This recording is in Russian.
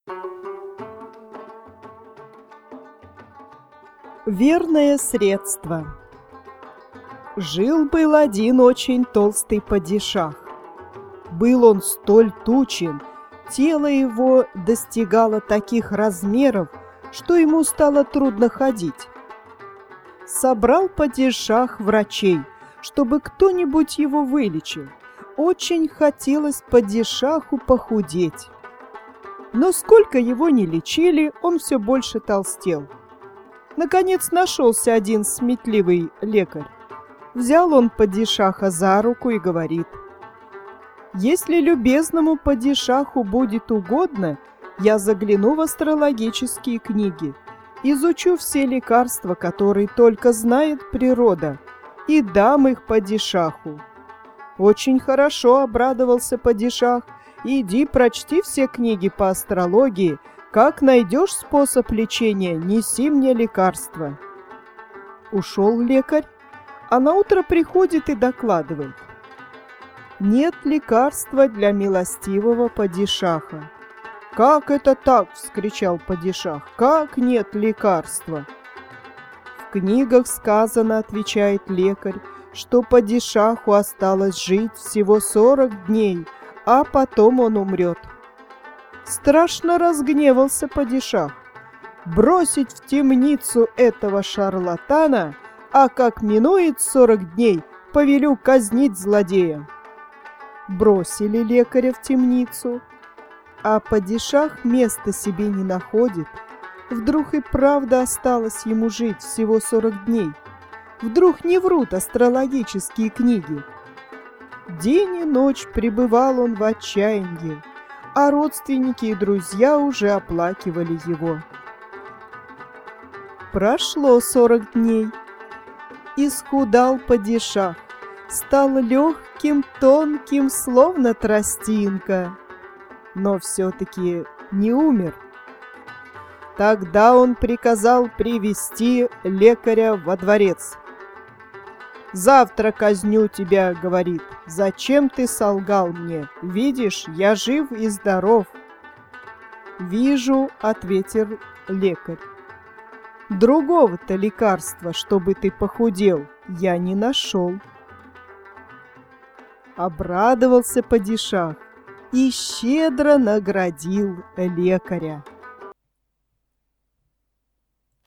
Верное средство. Жил-был один очень толстый падишах. Был он столь тучен, тело его достигало таких размеров, что ему стало трудно ходить. Собрал падишах врачей, чтобы кто-нибудь его вылечил. Очень хотелось падишаху похудеть. Но сколько его ни лечили, он все больше толстел. Наконец нашелся один сметливый лекарь. Взял он падишаха за руку и говорит: «Если любезному падишаху будет угодно, я загляну в астрологические книги, изучу все лекарства, которые только знает природа, и дам их падишаху». «Очень хорошо», — обрадовался падишах, — «иди прочти все книги по астрологии. Как найдешь способ лечения, неси мне лекарство». Ушел лекарь, а наутро приходит и докладывает: «Нет лекарства для милостивого падишаха». «Как это так?» — вскричал падишах. «Как нет лекарства?» «В книгах сказано, — отвечает лекарь, — что падишаху осталось жить всего 40 дней, а потом он умрет». Страшно разгневался падишах. «Бросить в темницу этого шарлатана, а как минует 40 дней, повелю казнить злодея». Бросили лекаря в темницу, а падишах места себе не находит. Вдруг и правда осталось ему жить всего 40 дней. Вдруг не врут астрологические книги. День и ночь пребывал он в отчаянии, а родственники и друзья уже оплакивали его. Прошло 40 дней. Исхудал падишах, стал легким, тонким, словно тростинка, но все-таки не умер. Тогда он приказал привести лекаря во дворец. «Завтра казню тебя, — говорит, — зачем ты солгал мне? Видишь, я жив и здоров». «Вижу, — ответил лекарь, — другого-то лекарства, чтобы ты похудел, я не нашел». Обрадовался падишах и щедро наградил лекаря.